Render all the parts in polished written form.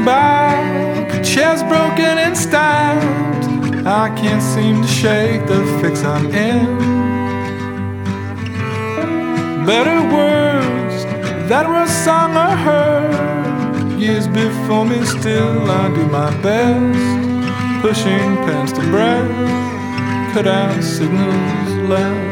looking back, chairs broken and stacked. I can't seem to shake the fix I'm in. Better words that were sung or heard years before me, still I do my best, pushing pens to breath, cut out signals left.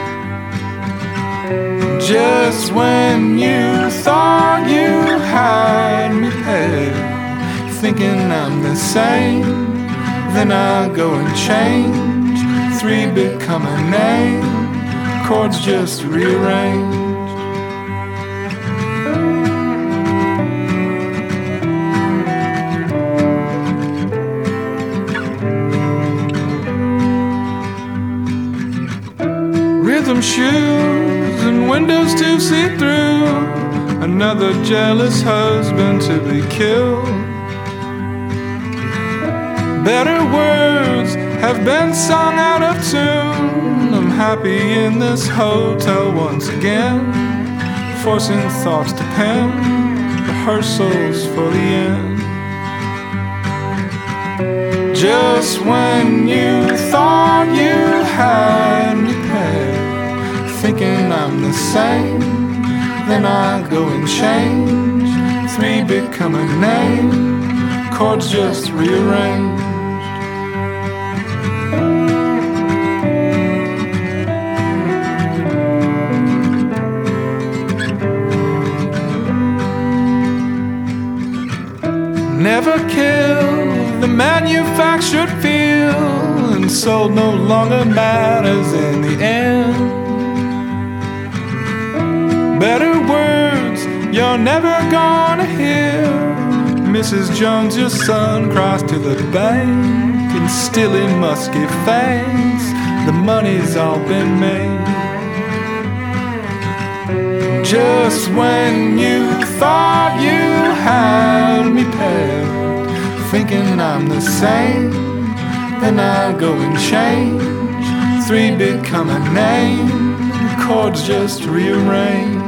Just when you thought you had me pegged, thinking I'm the same, then I go and change. 3 become a name, chords just rearranged. Rhythm shoes and windows to see through, another jealous husband to be killed. Better words have been sung out of tune. I'm happy in this hotel once again, forcing thoughts to pen, rehearsals for the end. Just when you thought you had me pegged, thinking I'm the same, then I go and change. 3 become a name, chords just rearranged. Never killed, the manufactured feel, and sold no longer matters in the end. Better words you're never gonna hear. Mrs. Jones, your son cries to the bank, and still in musky fangs, the money's all been made. Just when you thought you had me pegged, thinking I'm the same, then I go and change. 3 become a name, chords just rearrange.